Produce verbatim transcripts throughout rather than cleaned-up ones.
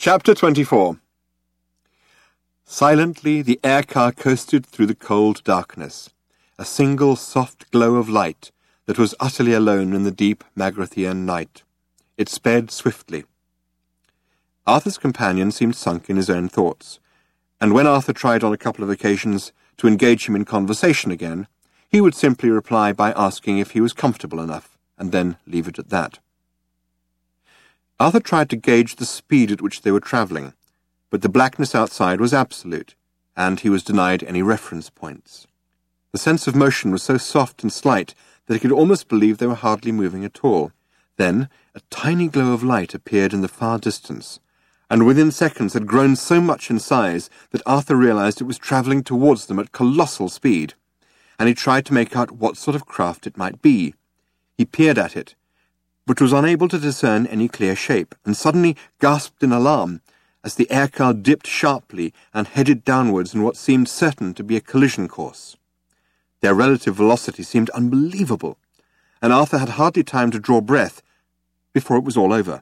Chapter twenty-four. Silently the air-car coasted through the cold darkness, a single soft glow of light that was utterly alone in the deep Magrathian night. It sped swiftly. Arthur's companion seemed sunk in his own thoughts, and when Arthur tried on a couple of occasions to engage him in conversation again, he would simply reply by asking if he was comfortable enough, and then leave it at that. Arthur tried to gauge the speed at which they were travelling, but the blackness outside was absolute, and he was denied any reference points. The sense of motion was so soft and slight that he could almost believe they were hardly moving at all. Then a tiny glow of light appeared in the far distance, and within seconds had grown so much in size that Arthur realized it was travelling towards them at colossal speed, and he tried to make out what sort of craft it might be. He peered at it, but was unable to discern any clear shape, and suddenly gasped in alarm as the air-car dipped sharply and headed downwards in what seemed certain to be a collision course. Their relative velocity seemed unbelievable, and Arthur had hardly time to draw breath before it was all over.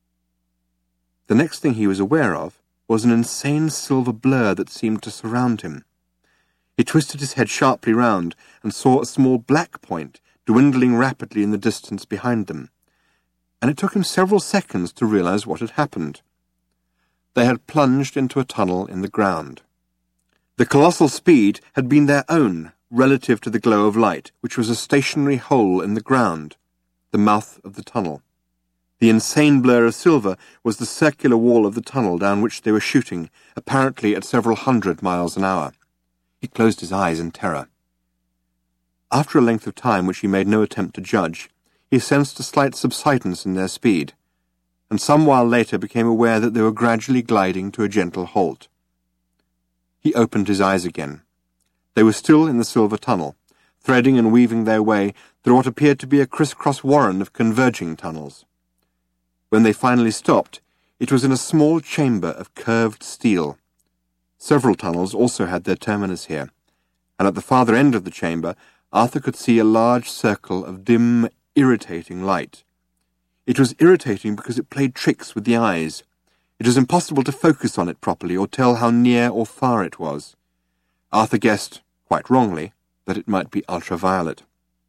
The next thing he was aware of was an insane silver blur that seemed to surround him. He twisted his head sharply round and saw a small black point dwindling rapidly in the distance behind them, and it took him several seconds to realize what had happened. They had plunged into a tunnel in the ground. The colossal speed had been their own, relative to the glow of light, which was a stationary hole in the ground, the mouth of the tunnel. The insane blur of silver was the circular wall of the tunnel down which they were shooting, apparently at several hundred miles an hour. He closed his eyes in terror. After a length of time which he made no attempt to judge, he sensed a slight subsidence in their speed, and some while later became aware that they were gradually gliding to a gentle halt. He opened his eyes again. They were still in the silver tunnel, threading and weaving their way through what appeared to be a criss-cross warren of converging tunnels. When they finally stopped, it was in a small chamber of curved steel. Several tunnels also had their terminus here, and at the farther end of the chamber Arthur could see a large circle of dim, irritating light. It was irritating because it played tricks with the eyes. It was impossible to focus on it properly or tell how near or far it was. Arthur guessed, quite wrongly, that it might be ultraviolet.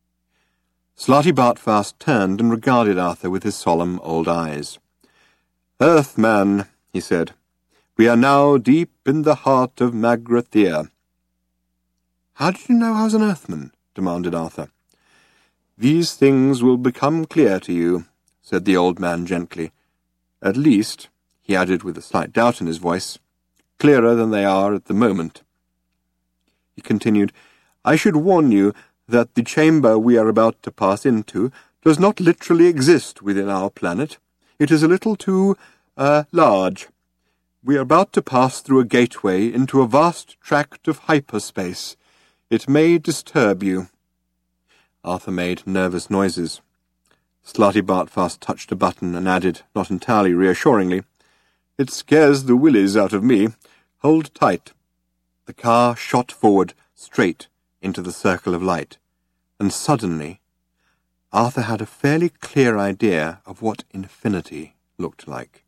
Slarty Bartfast turned and regarded Arthur with his solemn old eyes. "Earthman," he said, "we are now deep in the heart of Magrathea." "How did you know I was an Earthman?" demanded Arthur. "These things will become clear to you," said the old man gently. "At least," he added with a slight doubt in his voice, "clearer than they are at the moment." He continued, "I should warn you that the chamber we are about to pass into does not literally exist within our planet. It is a little too, uh, large. We are about to pass through a gateway into a vast tract of hyperspace. It may disturb you." Arthur made nervous noises. Slarty Bartfast touched a button and added, not entirely reassuringly, "It scares the willies out of me. Hold tight." The car shot forward, straight into the circle of light, and suddenly Arthur had a fairly clear idea of what infinity looked like.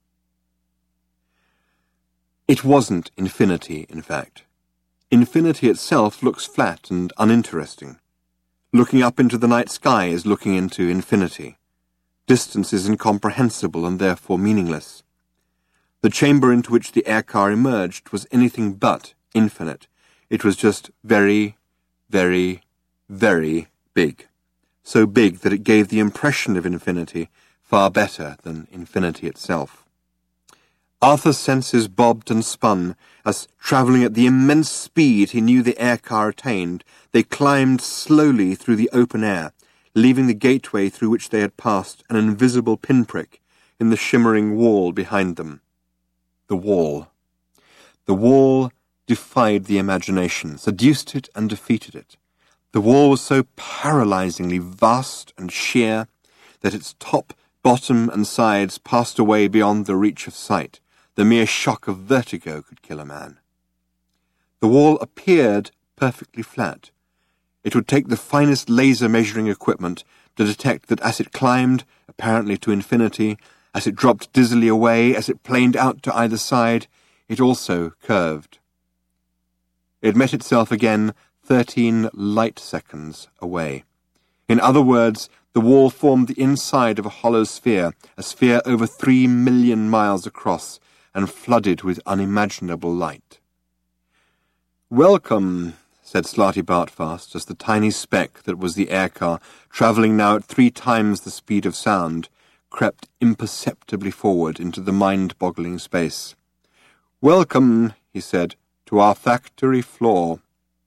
It wasn't infinity, in fact. Infinity itself looks flat and uninteresting. Looking up into the night sky is looking into infinity. Distance is incomprehensible and therefore meaningless. The chamber into which the air-car emerged was anything but infinite. It was just very, very, very big. So big that it gave the impression of infinity far better than infinity itself. Arthur's senses bobbed and spun as, travelling at the immense speed he knew the air-car attained, they climbed slowly through the open air, leaving the gateway through which they had passed an invisible pinprick in the shimmering wall behind them. The wall. The wall defied the imagination, seduced it and defeated it. The wall was so paralyzingly vast and sheer that its top, bottom, and sides passed away beyond the reach of sight. The mere shock of vertigo could kill a man. The wall appeared perfectly flat. It would take the finest laser measuring equipment to detect that as it climbed, apparently to infinity, As it dropped dizzily away, as it planed out to either side, it also curved. It met itself again thirteen light seconds away. In other words, the wall formed the inside of a hollow sphere, a sphere over three million miles across, and flooded with unimaginable light. "Welcome," said Slarty Bartfast, as the tiny speck that was the air-car, travelling now at three times the speed of sound, crept imperceptibly forward into the mind-boggling space. "Welcome," he said, "to our factory floor."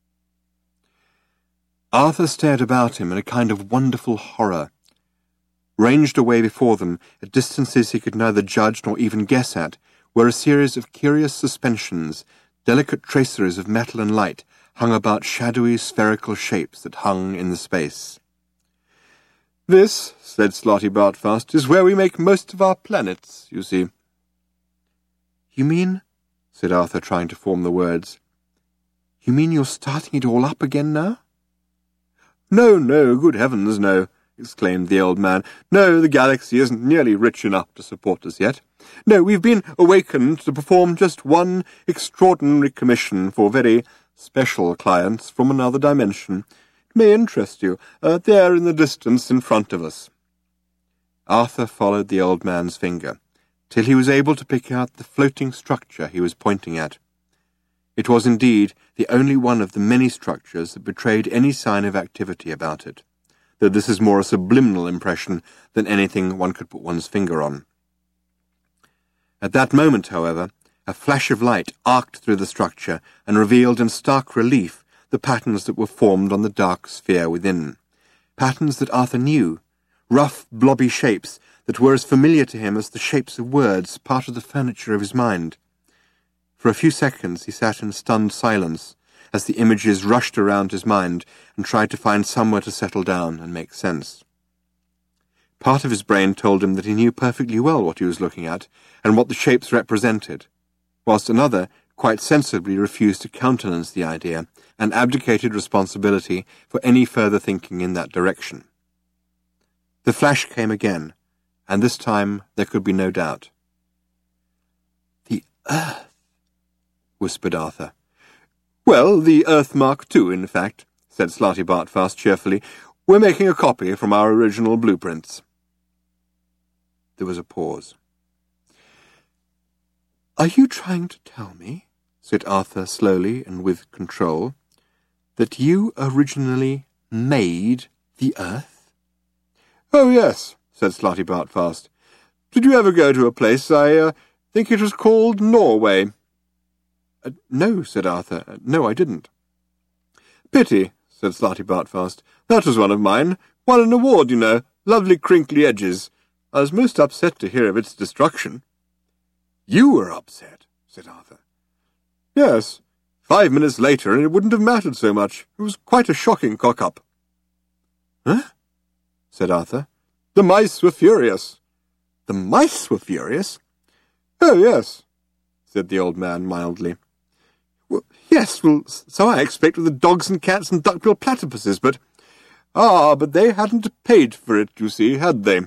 Arthur stared about him in a kind of wonderful horror. Ranged away before them, at distances he could neither judge nor even guess at, were a series of curious suspensions, delicate traceries of metal and light, hung about shadowy spherical shapes that hung in the space. "This," said Slarty Bartfast, "is where we make most of our planets, you see." "You mean," said Arthur, trying to form the words, "you mean you're starting it all up again now?" "No, no, good heavens, no," exclaimed the old man. "No, the galaxy isn't nearly rich enough to support us yet. No, we've been awakened to perform just one extraordinary commission for very special clients from another dimension. It may interest you. Uh, there in the distance in front of us." Arthur followed the old man's finger, till he was able to pick out the floating structure he was pointing at. It was indeed the only one of the many structures that betrayed any sign of activity about it, though this is more a subliminal impression than anything one could put one's finger on. At that moment, however, a flash of light arced through the structure and revealed in stark relief the patterns that were formed on the dark sphere within, patterns that Arthur knew, rough, blobby shapes that were as familiar to him as the shapes of words, part of the furniture of his mind. For a few seconds he sat in stunned silence as the images rushed around his mind and tried to find somewhere to settle down and make sense. Part of his brain told him that he knew perfectly well what he was looking at and what the shapes represented, whilst another quite sensibly refused to countenance the idea and abdicated responsibility for any further thinking in that direction. The flash came again, and this time there could be no doubt. "The Earth," whispered Arthur. "Well, the Earth Mark two, in fact," said Slarty Bartfast cheerfully. "We're making a copy from our original blueprints." There was a pause. "Are you trying to tell me," said Arthur slowly and with control, "that you originally made the Earth?" "Oh, yes," said Slarty Bartfast. "Did you ever go to a place, I uh, think it was called Norway?" Uh, "No," said Arthur. Uh, "no, I didn't." "Pity," said Slarty Bartfast. "That was one of mine. Won an award, you know. Lovely crinkly edges. I was most upset to hear of its destruction." "You were upset," said Arthur. "Yes. Five minutes later, and it wouldn't have mattered so much. It was quite a shocking cock-up." "Huh?" said Arthur. "The mice were furious." "The mice were furious?" "Oh, yes," said the old man mildly. "Well, yes, well, so I expect with the dogs and cats and duck-billed platypuses, but... Ah, but they hadn't paid for it, you see, had they?"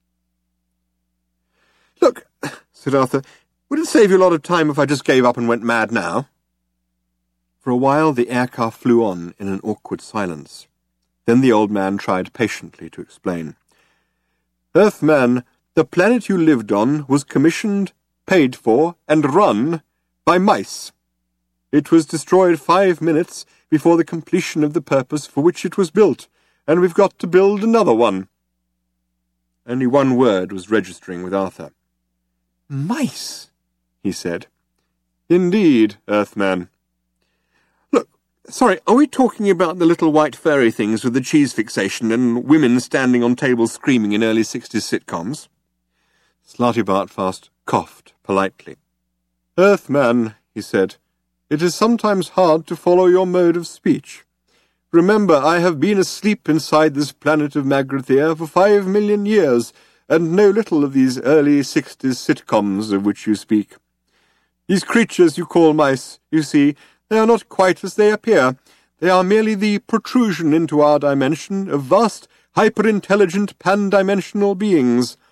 "Look," said Arthur, "would it save you a lot of time if I just gave up and went mad now?" For a while the air-car flew on in an awkward silence. Then the old man tried patiently to explain. "Earthman, the planet you lived on was commissioned, paid for, and run by mice. It was destroyed five minutes before the completion of the purpose for which it was built, and we've got to build another one." Only one word was registering with Arthur. "Mice," he said. "Indeed, Earthman. Look, sorry, are we talking about the little white furry things with the cheese fixation and women standing on tables screaming in early sixties sitcoms?" Slarty Bartfast coughed politely. "Earthman," he said, "it is sometimes hard to follow your mode of speech. Remember, I have been asleep inside this planet of Magrathea for five million years, and know little of these early sixties sitcoms of which you speak. These creatures you call mice, you see, they are not quite as they appear. They are merely the protrusion into our dimension of vast, hyper-intelligent, pan-dimensional beings.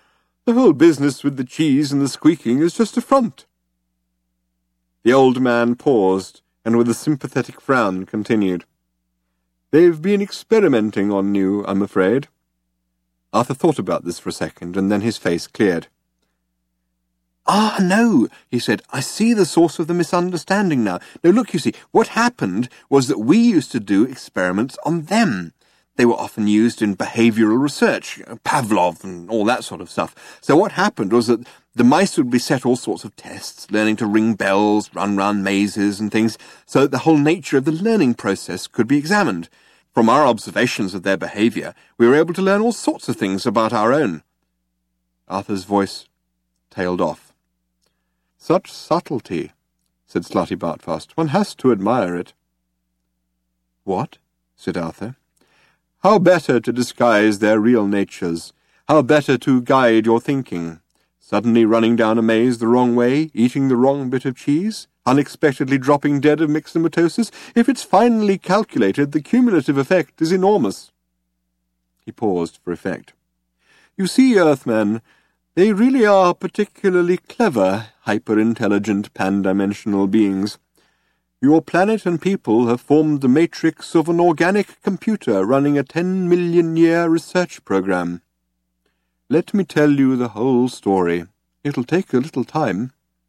The whole business with the cheese and the squeaking is just a front. The old man paused, and with a sympathetic frown continued. They've been experimenting on you, I'm afraid. Arthur thought about this for a second, and then his face cleared. Ah, no, he said, I see the source of the misunderstanding now. No, look, you see, what happened was that we used to do experiments on them. They were often used in behavioural research, Pavlov and all that sort of stuff. So what happened was that the mice would be set all sorts of tests, learning to ring bells, run round mazes and things, so that the whole nature of the learning process could be examined. From our observations of their behaviour, we were able to learn all sorts of things about our own. Arthur's voice tailed off. Such subtlety, said Slutty Bartfast. One has to admire it. What? Said Arthur. How better to disguise their real natures? How better to guide your thinking? Suddenly running down a maze the wrong way, eating the wrong bit of cheese, unexpectedly dropping dead of myxomatosis? If it's finely calculated, the cumulative effect is enormous. He paused for effect. You see, Earthmen, they really are particularly clever, hyper-intelligent, pan-dimensional beings. Your planet and people have formed the matrix of an organic computer running a ten-million-year research program. Let me tell you the whole story. It'll take a little time.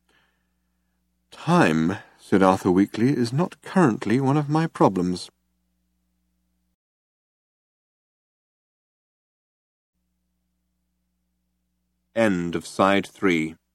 Time, said Arthur weakly, is not currently one of my problems. End of Side three.